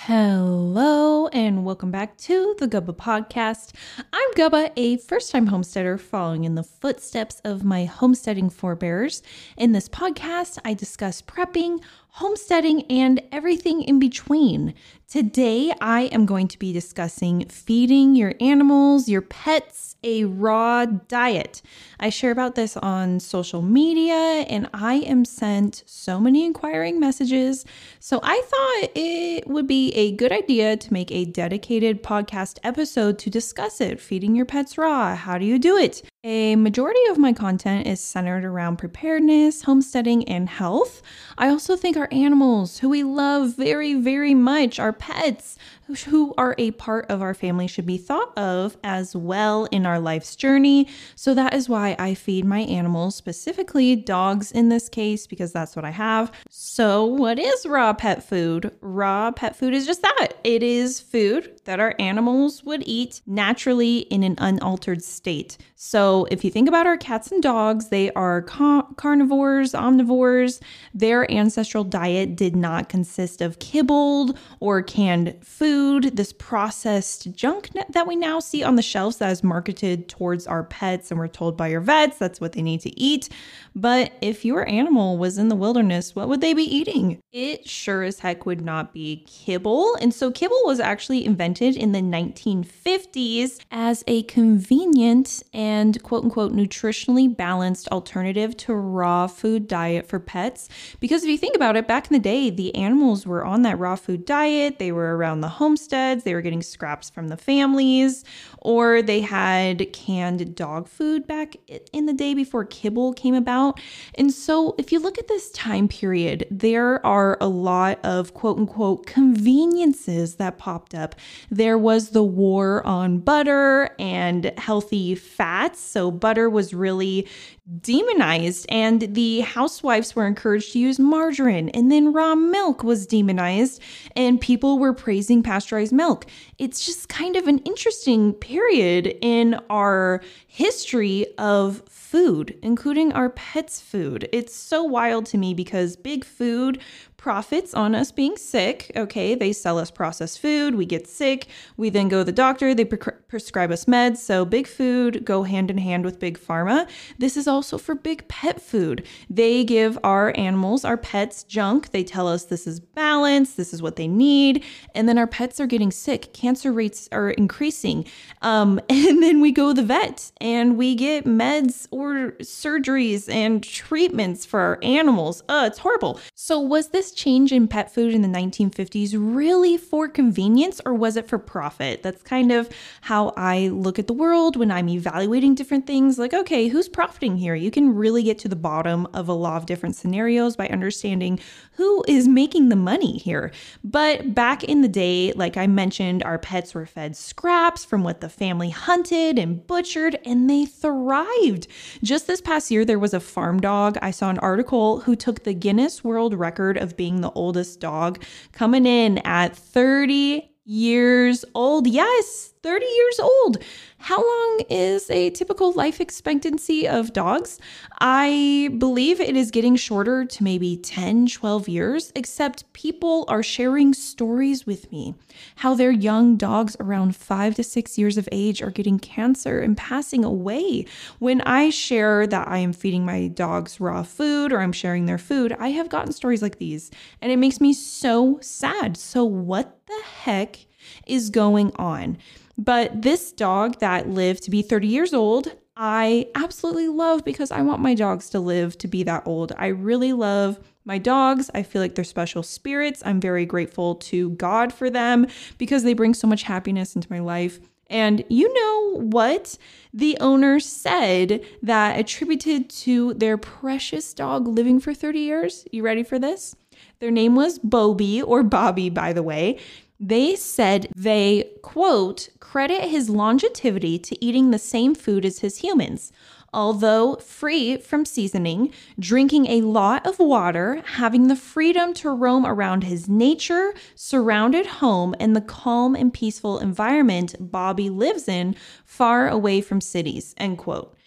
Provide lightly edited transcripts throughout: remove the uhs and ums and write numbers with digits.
Hello and welcome back to the Gubba Podcast. I'm Gubba, a first-time homesteader following in the footsteps of my homesteading forebears. In this podcast, I discuss prepping, homesteading, and everything in between. Today, I am going to be discussing feeding your animals, your pets, a raw diet. I share about this on social media and I am sent so many inquiring messages. So I thought it would be a good idea to make a dedicated podcast episode to discuss it. Feeding your pets raw. How do you do it? A majority of my content is centered around preparedness, homesteading, and health. I also think our animals, who we love very, very much, our pets, who are a part of our family, should be thought of as well in our life's journey. So that is why I feed my animals, specifically dogs in this case, because that's what I have. So what is raw pet food? Raw pet food is just that. It is food that our animals would eat naturally in an unaltered state. So if you think about our cats and dogs, they are carnivores, omnivores. Their ancestral diet did not consist of kibbled or canned food, this processed junk that we now see on the shelves that is marketed towards our pets, and we're told by your vets that's what they need to eat. But if your animal was in the wilderness, what would they be eating? It sure as heck would not be kibble. And so kibble was actually invented in the 1950s as a convenient and quote unquote nutritionally balanced alternative to raw food diet for pets. Because if you think about it, back in the day, the animals were on that raw food diet. They were around the homesteads. They were getting scraps from the families, or they had canned dog food back in the day before kibble came about. And so if you look at this time period, there are a lot of quote unquote conveniences that popped up. There was the war on butter and healthy fats. So butter was really demonized and the housewives were encouraged to use margarine, and then raw milk was demonized and people were praising pasteurized milk. It's just kind of an interesting period in our history of food, including our pets' food. It's so wild to me because big food profits on us being sick. Okay, they sell us processed food, we get sick, we then go to the doctor, they prescribe us meds. So big food go hand in hand with big pharma. This is also for big pet food. They give our animals, our pets, junk. They tell us this is balance, this is what they need, and then our pets are getting sick. Cancer rates are increasing. And then we go to the vet and we get meds or surgeries and treatments for our animals. It's horrible. So was this change in pet food in the 1950s really for convenience, or was it for profit? That's kind of how I look at the world when I'm evaluating different things. Like, okay, who's profiting here? You can really get to the bottom of a lot of different scenarios by understanding who is making the money here. But back in the day, like I mentioned, our pets were fed scraps from what the family hunted and butchered, and they thrived. Just this past year, there was a farm dog. I saw an article who took the Guinness World Record of being the oldest dog, coming in at 30 years old. Yes, 30 years old. How long is a typical life expectancy of dogs? I believe it is getting shorter to maybe 10, 12 years, except people are sharing stories with me, how their young dogs around 5 to 6 years of age are getting cancer and passing away. When I share that I am feeding my dogs raw food or I'm sharing their food, I have gotten stories like these, and it makes me so sad. So what the heck is going on? But this dog that lived to be 30 years old, I absolutely love because I want my dogs to live to be that old. I really love my dogs. I feel like they're special spirits. I'm very grateful to God for them because they bring so much happiness into my life. And you know what the owner said that attributed to their precious dog living for 30 years? You ready for this? Their name was Bobby, or Bobby, by the way. They said they, quote, credit his longevity to eating the same food as his humans. Although free from seasoning, drinking a lot of water, having the freedom to roam around his nature, surrounded home, and the calm and peaceful environment Bobby lives in, far away from cities, end quote.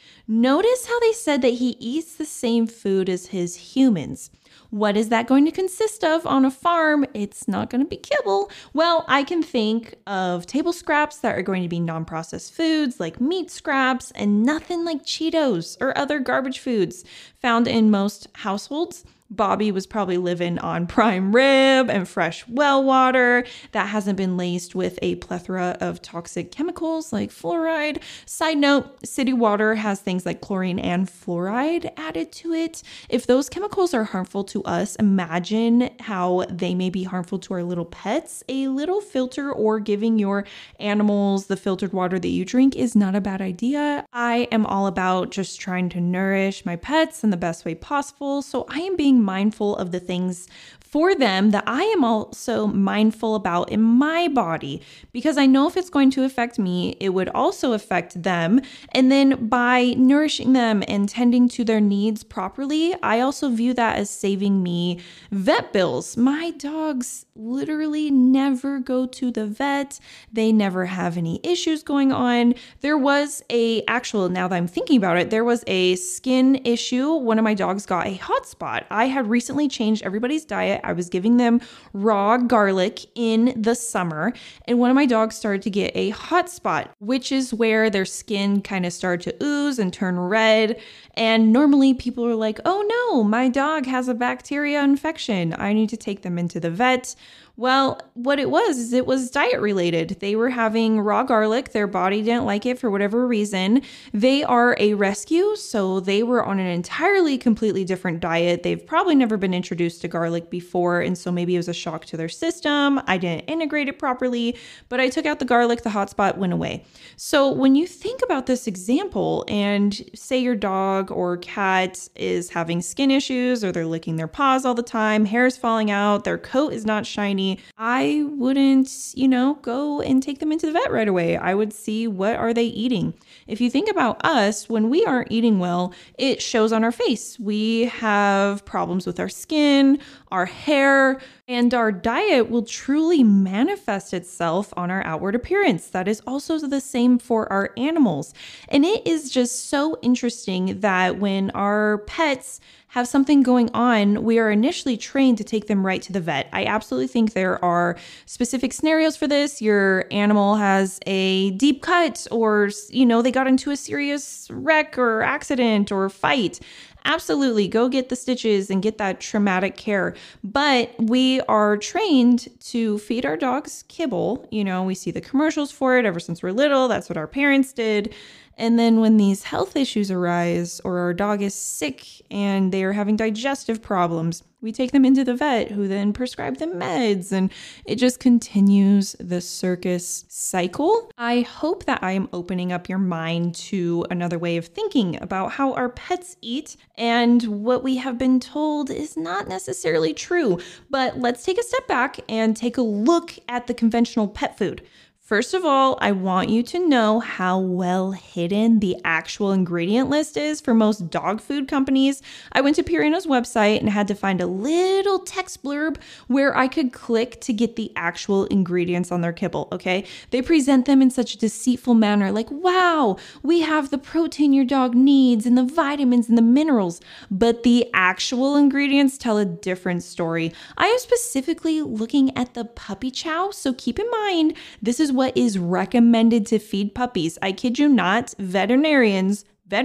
Notice how they said that he eats the same food as his humans. What is that going to consist of on a farm? It's not going to be kibble. Well, I can think of table scraps that are going to be non-processed foods like meat scraps and nothing like Cheetos or other garbage foods found in most households. Bobby was probably living on prime rib and fresh well water that hasn't been laced with a plethora of toxic chemicals like fluoride. Side note, city water has things like chlorine and fluoride added to it. If those chemicals are harmful to us, imagine how they may be harmful to our little pets. A little filter or giving your animals the filtered water that you drink is not a bad idea. I am all about just trying to nourish my pets in the best way possible, so I am being mindful of the things for them that I am also mindful about in my body, because I know if it's going to affect me, it would also affect them. And then by nourishing them and tending to their needs properly, I also view that as saving me vet bills. My dogs literally never go to the vet. They never have any issues going on. There was now that I'm thinking about it, there was a skin issue. One of my dogs got a hot spot. I had recently changed everybody's diet. I was giving them raw garlic in the summer, and one of my dogs started to get a hot spot, which is where their skin kind of started to ooze and turn red. And normally people are like, oh no, my dog has a bacteria infection. I need to take them into the vet. Well, what it was diet related. They were having raw garlic. Their body didn't like it for whatever reason. They are a rescue, so they were on an entirely completely different diet. They've probably never been introduced to garlic before, and so maybe it was a shock to their system. I didn't integrate it properly, but I took out the garlic, the hot spot went away. So when you think about this example and say your dog or cat is having skin issues, or they're licking their paws all the time, hair's falling out, their coat is not shiny, I wouldn't, go and take them into the vet right away. I would see, what are they eating? If you think about us, when we aren't eating well, it shows on our face. We have problems with our skin, our hair, and our diet will truly manifest itself on our outward appearance. That is also the same for our animals. And it is just so interesting that when our pets have something going on, we are initially trained to take them right to the vet. I absolutely think there are specific scenarios for this. Your animal has a deep cut, or, they got into a serious wreck or accident or fight. Absolutely, go get the stitches and get that traumatic care. But we are trained to feed our dogs kibble. We see the commercials for it ever since we're little. That's what our parents did. And then when these health issues arise, or our dog is sick and they are having digestive problems, we take them into the vet, who then prescribe them meds, and it just continues the circus cycle. I hope that I am opening up your mind to another way of thinking about how our pets eat, and what we have been told is not necessarily true. But let's take a step back and take a look at the conventional pet food. First of all, I want you to know how well hidden the actual ingredient list is for most dog food companies. I went to Purina's website and had to find a little text blurb where I could click to get the actual ingredients on their kibble, okay? They present them in such a deceitful manner, like, wow, we have the protein your dog needs and the vitamins and the minerals, but the actual ingredients tell a different story. I am specifically looking at the puppy chow, so keep in mind, this is what is recommended to feed puppies. I kid you not, veterinarians,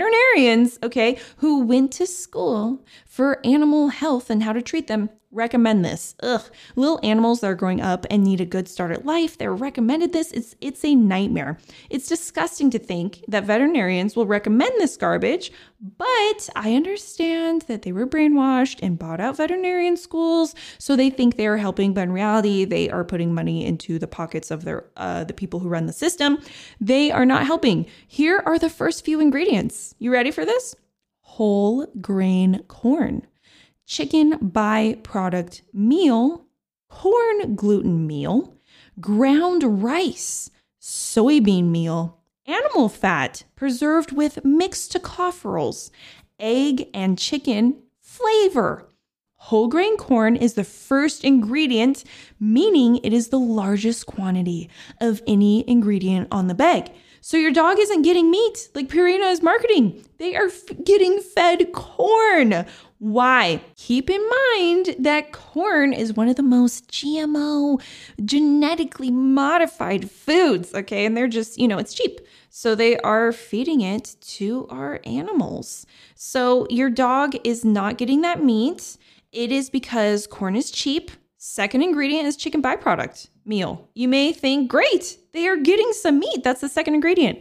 okay, who went to school for animal health and how to treat them, recommend this. Little animals that are growing up and need a good start at life, they're recommended this. It's a nightmare. It's disgusting to think that veterinarians will recommend this garbage, but I understand that they were brainwashed and bought out veterinarian schools, so they think they are helping, but in reality, they are putting money into the pockets of the people who run the system. They are not helping. Here are the first few ingredients. You ready for this? Whole grain corn, chicken byproduct meal, corn gluten meal, ground rice, soybean meal, animal fat preserved with mixed tocopherols, egg and chicken flavor. Whole grain corn is the first ingredient, meaning it is the largest quantity of any ingredient on the bag. So your dog isn't getting meat like Purina is marketing. They are getting fed corn. Why? Keep in mind that corn is one of the most GMO, genetically modified foods, okay? And they're just, it's cheap. So they are feeding it to our animals. So your dog is not getting that meat. It is because corn is cheap. Second ingredient is chicken byproduct meal. You may think, great, they are getting some meat. That's the second ingredient.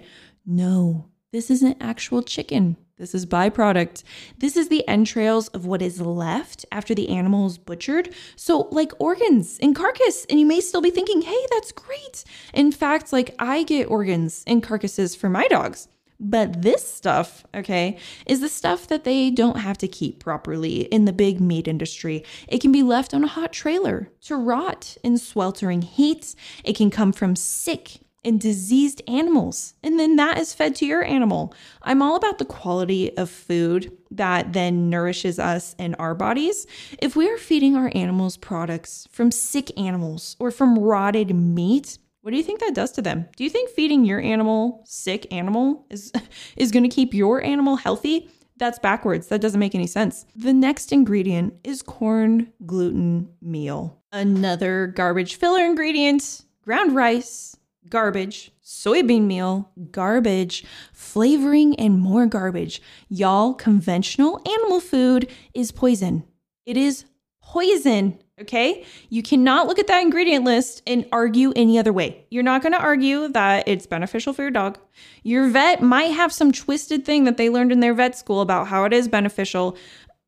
No, this isn't actual chicken. This is byproduct. This is the entrails of what is left after the animal is butchered. So like organs and carcass. And you may still be thinking, hey, that's great. In fact, like I get organs and carcasses for my dogs. But this stuff, okay, is the stuff that they don't have to keep properly in the big meat industry. It can be left on a hot trailer to rot in sweltering heat. It can come from sick and diseased animals, and then that is fed to your animal. I'm all about the quality of food that then nourishes us and our bodies. If we are feeding our animals products from sick animals or from rotted meat, what do you think that does to them? Do you think feeding your animal sick animal is going to keep your animal healthy? That's backwards. That doesn't make any sense. The next ingredient is corn gluten meal. Another garbage filler ingredient, ground rice, garbage, soybean meal, garbage, flavoring, and more garbage. Y'all, conventional animal food is poison. It is poison, okay? You cannot look at that ingredient list and argue any other way. You're not going to argue that it's beneficial for your dog. Your vet might have some twisted thing that they learned in their vet school about how it is beneficial.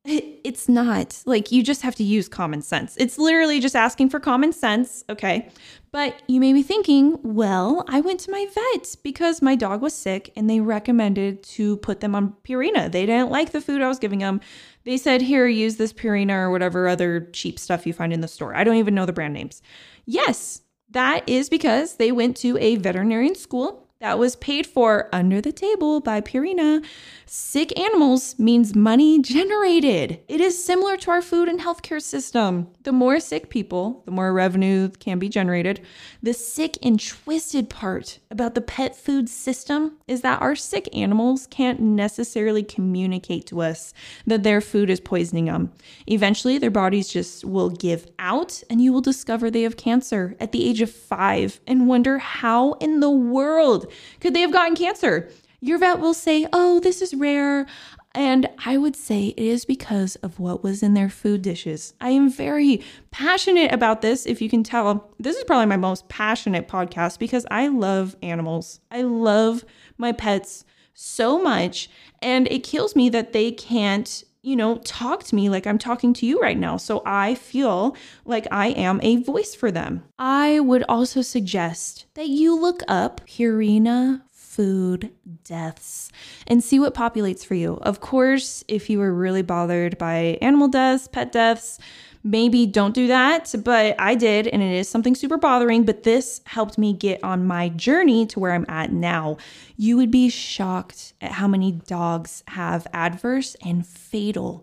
It's not. Like, you just have to use common sense. It's literally just asking for common sense, okay? But you may be thinking, well, I went to my vet because my dog was sick and they recommended to put them on Purina. They didn't like the food I was giving them. They said, here, use this Purina or whatever other cheap stuff you find in the store. I don't even know the brand names. Yes, that is because they went to a veterinarian school that was paid for under the table by Purina. Sick animals means money generated. It is similar to our food and healthcare system. The more sick people, the more revenue can be generated. The sick and twisted part about the pet food system is that our sick animals can't necessarily communicate to us that their food is poisoning them. Eventually, their bodies just will give out and you will discover they have cancer at the age of 5 and wonder how in the world could they have gotten cancer? Your vet will say, oh, this is rare. And I would say it is because of what was in their food dishes. I am very passionate about this. If you can tell, this is probably my most passionate podcast because I love animals. I love my pets so much. And it kills me that they can't talk to me like I'm talking to you right now. So I feel like I am a voice for them. I would also suggest that you look up Purina food deaths and see what populates for you. Of course, if you were really bothered by animal deaths, pet deaths, maybe don't do that, but I did, and it is something super bothering, but this helped me get on my journey to where I'm at now. You would be shocked at how many dogs have adverse and fatal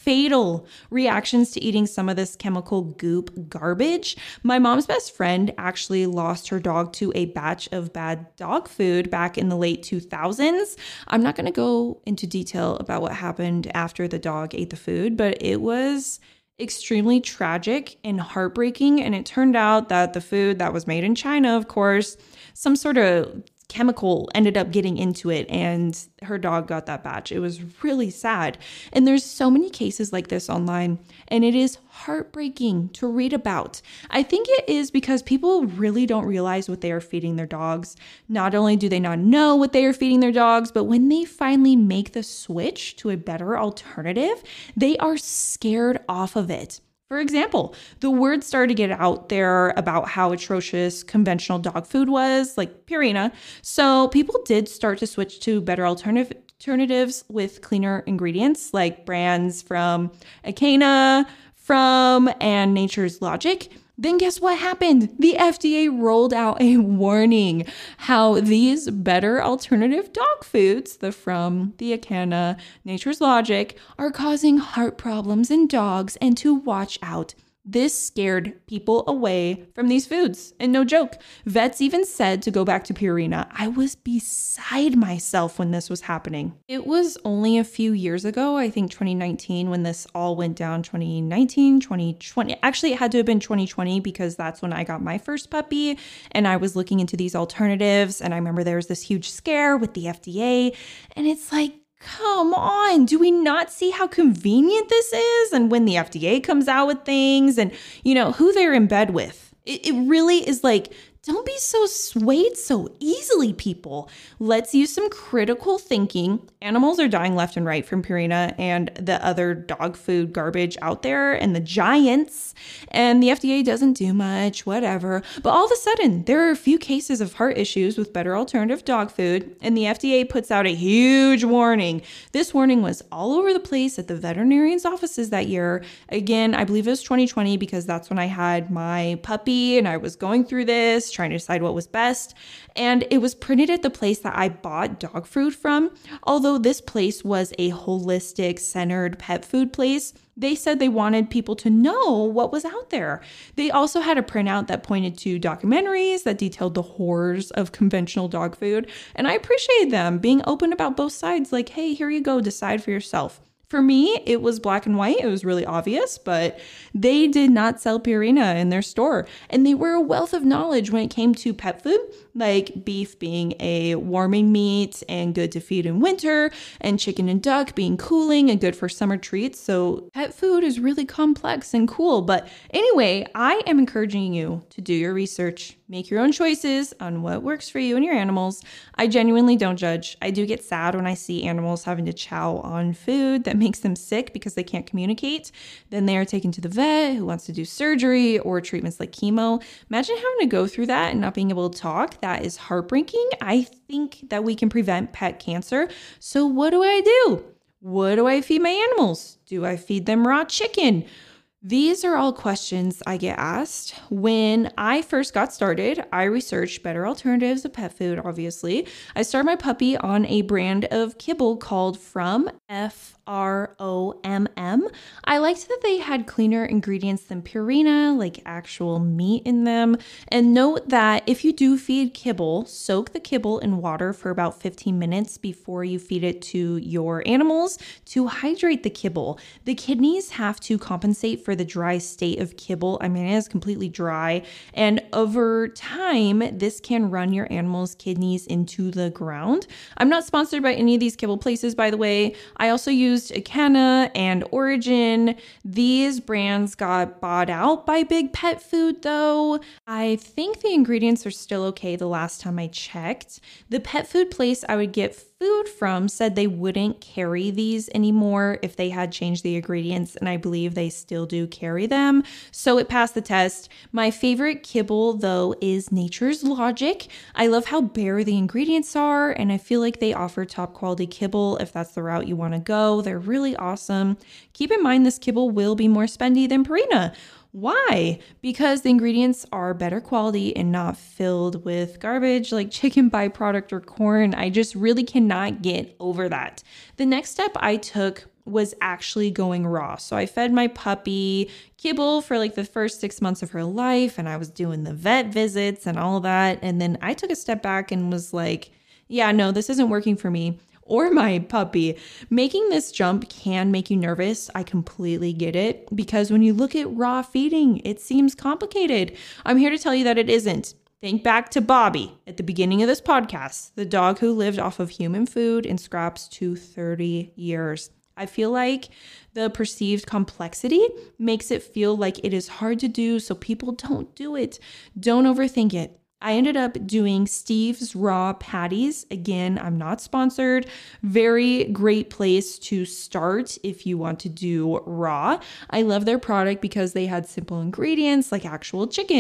reactions to eating some of this chemical goop garbage. My mom's best friend actually lost her dog to a batch of bad dog food back in the late 2000s. I'm not going to go into detail about what happened after the dog ate the food, but it was extremely tragic and heartbreaking. And it turned out that the food that was made in China, of course, some sort of chemical ended up getting into it and her dog got that batch. It was really sad. And there's so many cases like this online and it is heartbreaking to read about. I think it is because people really don't realize what they are feeding their dogs. Not only do they not know what they are feeding their dogs, but when they finally make the switch to a better alternative, they are scared off of it. For example, the word started to get out there about how atrocious conventional dog food was, like Purina. So people did start to switch to better alternatives with cleaner ingredients, like brands from Acana, and Nature's Logic. Then guess what happened? The FDA rolled out a warning how these better alternative dog foods, the Acana, Nature's Logic, are causing heart problems in dogs and to watch out. This scared people away from these foods. And no joke, vets even said to go back to Purina. I was beside myself when this was happening. It was only a few years ago, I think 2019, when this all went down. 2019, 2020. Actually, it had to have been 2020 because that's when I got my first puppy and I was looking into these alternatives. And I remember there was this huge scare with the FDA. And it's like, come on, do we not see how convenient this is? And when the FDA comes out with things and, who they're in bed with, it really is like, don't be so swayed so easily, people. Let's use some critical thinking. Animals are dying left and right from Purina and the other dog food garbage out there and the giants. And the FDA doesn't do much, whatever. But all of a sudden, there are a few cases of heart issues with better alternative dog food. And the FDA puts out a huge warning. This warning was all over the place at the veterinarian's offices that year. Again, I believe it was 2020 because that's when I had my puppy and I was going through this, trying to decide what was best. And it was printed at the place that I bought dog food from. Although this place was a holistic, centered pet food place, they said they wanted people to know what was out there. They also had a printout that pointed to documentaries that detailed the horrors of conventional dog food. And I appreciated them being open about both sides. Like, hey, here you go, decide for yourself. For me, it was black and white. It was really obvious, but they did not sell Purina in their store. And they were a wealth of knowledge when it came to pet food, like beef being a warming meat and good to feed in winter, and chicken and duck being cooling and good for summer treats. So pet food is really complex and cool. But anyway, I am encouraging you to do your research, make your own choices on what works for you and your animals. I genuinely don't judge. I do get sad when I see animals having to chow on food that makes them sick because they can't communicate. Then they are taken to the vet who wants to do surgery or treatments like chemo. Imagine having to go through that and not being able to talk. That is heartbreaking. I think that we can prevent pet cancer. So what do I do? What do I feed my animals? Do I feed them raw chicken? These are all questions I get asked. When I first got started, I researched better alternatives of pet food, obviously. I started my puppy on a brand of kibble called From, FROMM. I liked that they had cleaner ingredients than Purina, like actual meat in them. And note that if you do feed kibble, soak the kibble in water for about 15 minutes before you feed it to your animals to hydrate the kibble. The kidneys have to compensate for the dry state of kibble. I mean, it is completely dry. And over time, this can run your animal's kidneys into the ground. I'm not sponsored by any of these kibble places, by the way. I also used Acana and Origin. These brands got bought out by Big Pet Food, though. I think the ingredients are still okay the last time I checked. The pet food place I would get food from said they wouldn't carry these anymore if they had changed the ingredients, and I believe they still do carry them. So it passed the test. My favorite kibble, though, is Nature's Logic. I love how bare the ingredients are, and I feel like they offer top quality kibble if that's the route you want to go. They're really awesome. Keep in mind this kibble will be more spendy than Purina. Why? Because the ingredients are better quality and not filled with garbage like chicken byproduct or corn. I just really cannot get over that. The next step I took was actually going raw. So I fed my puppy kibble for like the first 6 months of her life, and I was doing the vet visits and all that. And then I took a step back and was like, yeah, no, this isn't working for me or my puppy. Making this jump can make you nervous. I completely get it, because when you look at raw feeding, it seems complicated. I'm here to tell you that it isn't. Think back to Bobby at the beginning of this podcast, the dog who lived off of human food and scraps to 30 years. I feel like the perceived complexity makes it feel like it is hard to do, so people don't do it. Don't overthink it. I ended up doing Steve's Raw Patties. Again, I'm not sponsored. Very great place to start if you want to do raw. I love their product because they had simple ingredients like actual chicken.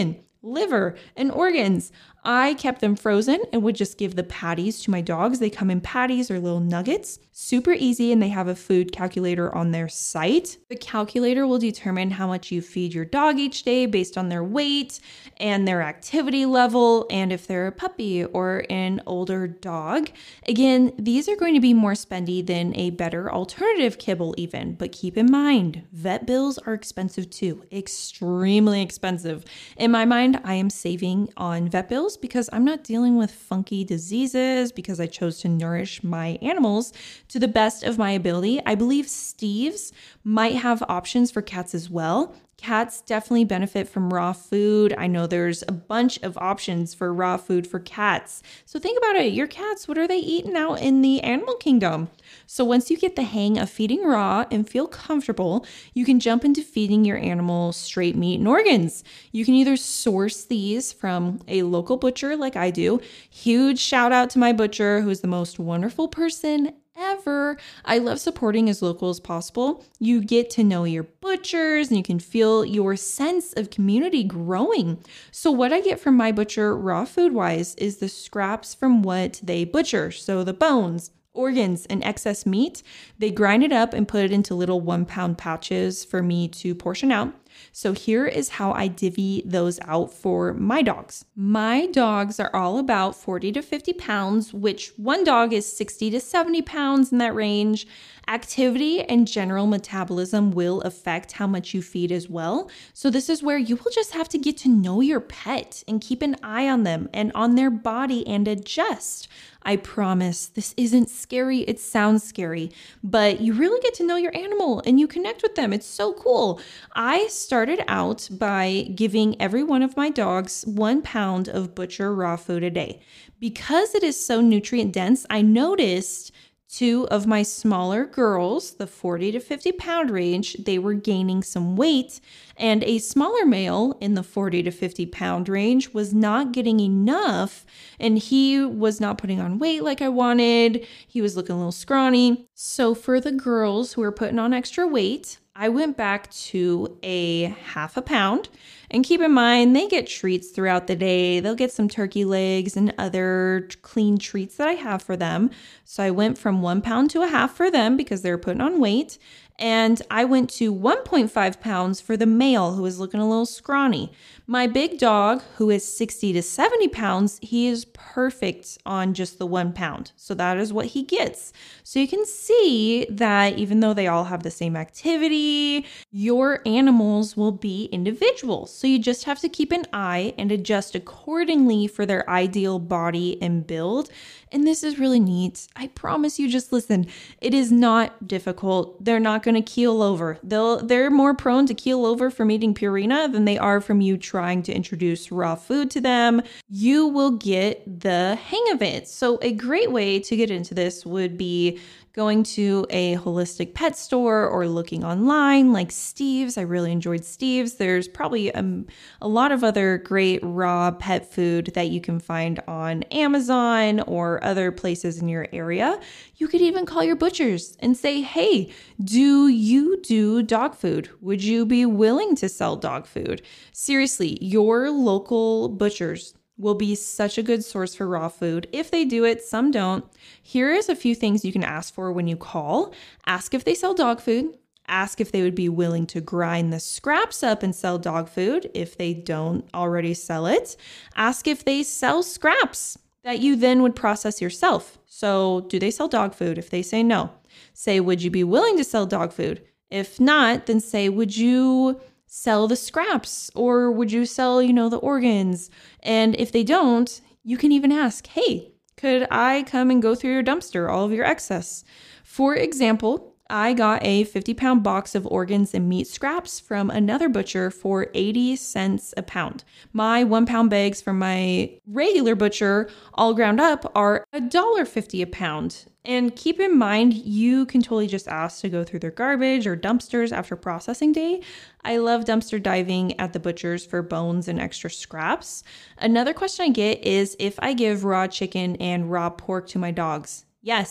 liver, and organs. I kept them frozen and would just give the patties to my dogs. They come in patties or little nuggets. Super easy, and they have a food calculator on their site. The calculator will determine how much you feed your dog each day based on their weight and their activity level, and if they're a puppy or an older dog. Again, these are going to be more spendy than a better alternative kibble even, but keep in mind, vet bills are expensive too, extremely expensive. In my mind, I am saving on vet bills because I'm not dealing with funky diseases because I chose to nourish my animals to the best of my ability. I believe Steve's might have options for cats as well. Cats definitely benefit from raw food. I know there's a bunch of options for raw food for cats. So think about it. Your cats, what are they eating out in the animal kingdom? So once you get the hang of feeding raw and feel comfortable, you can jump into feeding your animal straight meat and organs. You can either source these from a local butcher like I do. Huge shout out to my butcher, who's the most wonderful person ever. I love supporting as local as possible. You get to know your butchers and you can feel your sense of community growing. So what I get from my butcher raw food wise is the scraps from what they butcher. So the bones, organs, and excess meat, they grind it up and put it into little 1 pound pouches for me to portion out. So here is how I divvy those out for my dogs. My dogs are all about 40 to 50 pounds, which one dog is 60 to 70 pounds in that range. Activity and general metabolism will affect how much you feed as well. So this is where you will just have to get to know your pet and keep an eye on them and on their body and adjust. I promise this isn't scary. It sounds scary, but you really get to know your animal and you connect with them. It's so cool. I started out by giving every one of my dogs 1 pound of butcher raw food a day. Because it is so nutrient dense, I noticed 2 of my smaller girls, the 40 to 50 pound range, they were gaining some weight, and a smaller male in the 40 to 50 pound range was not getting enough, and he was not putting on weight like I wanted. He was looking a little scrawny. So for the girls who were putting on extra weight, I went back to a 1/2 pound. And keep in mind, they get treats throughout the day. They'll get some turkey legs and other clean treats that I have for them. So I went from 1 pound to a 1/2 for them because they're putting on weight. And I went to 1.5 pounds for the male who was looking a little scrawny. My big dog, who is 60 to 70 pounds, he is perfect on just the 1 pound. So that is what he gets. So you can see that even though they all have the same activity, your animals will be individuals. So you just have to keep an eye and adjust accordingly for their ideal body and build. And this is really neat. I promise you, just listen. It is not difficult. They're not going to keel over. They're more prone to keel over from eating Purina than they are from you trying to introduce raw food to them. You will get the hang of it. So a great way to get into this would be going to a holistic pet store or looking online like Steve's. I really enjoyed Steve's. There's probably a lot of other great raw pet food that you can find on Amazon or other places in your area. You could even call your butchers and say, hey, do you do dog food? Would you be willing to sell dog food? Seriously, your local butchers will be such a good source for raw food. If they do it, some don't. Here is a few things you can ask for when you call. Ask if they sell dog food. Ask if they would be willing to grind the scraps up and sell dog food if they don't already sell it. Ask if they sell scraps that you then would process yourself. So do they sell dog food? If they say no, say, would you be willing to sell dog food? If not, then say, would you sell the scraps or would you sell, the organs? And if they don't, you can even ask, hey, could I come and go through your dumpster, all of your excess? For example, I got a 50-pound box of organs and meat scraps from another butcher for 80 cents a pound. My 1 pound bags from my regular butcher, all ground up, are $1.50 a pound. And keep in mind, you can totally just ask to go through their garbage or dumpsters after processing day. I love dumpster diving at the butchers for bones and extra scraps. Another question I get is if I give raw chicken and raw pork to my dogs. Yes,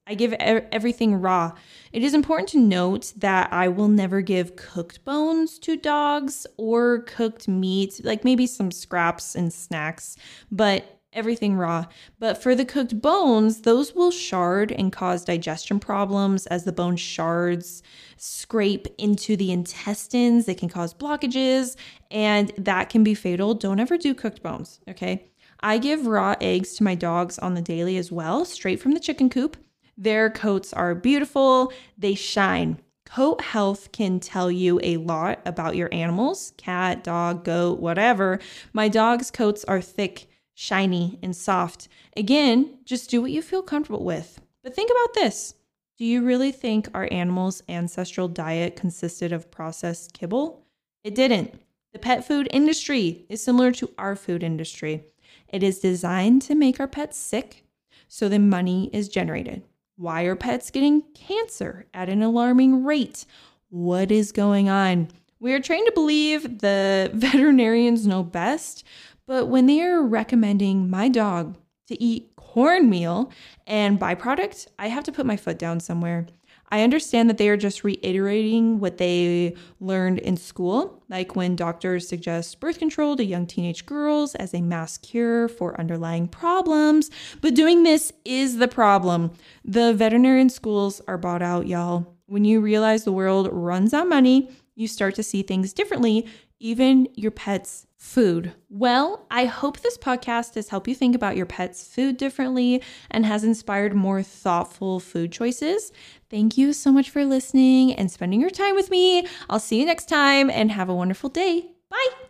I give everything raw. It is important to note that I will never give cooked bones to dogs or cooked meat, like maybe some scraps and snacks, but everything raw. But for the cooked bones, those will shard and cause digestion problems as the bone shards scrape into the intestines. They can cause blockages, and that can be fatal. Don't ever do cooked bones, okay? I give raw eggs to my dogs on the daily as well, straight from the chicken coop. Their coats are beautiful. They shine. Coat health can tell you a lot about your animals, cat, dog, goat, whatever. My dog's coats are thick, shiny, and soft. Again, just do what you feel comfortable with. But think about this. Do you really think our animals' ancestral diet consisted of processed kibble? It didn't. The pet food industry is similar to our food industry. It is designed to make our pets sick, so the money is generated. Why are pets getting cancer at an alarming rate? What is going on? We are trained to believe the veterinarians know best, but when they are recommending my dog to eat cornmeal and byproduct, I have to put my foot down somewhere. I understand that they are just reiterating what they learned in school, like when doctors suggest birth control to young teenage girls as a mass cure for underlying problems. But doing this is the problem. The veterinarian schools are bought out, y'all. When you realize the world runs on money, you start to see things differently, even your pet's food. Well, I hope this podcast has helped you think about your pet's food differently and has inspired more thoughtful food choices. Thank you so much for listening and spending your time with me. I'll see you next time and have a wonderful day. Bye.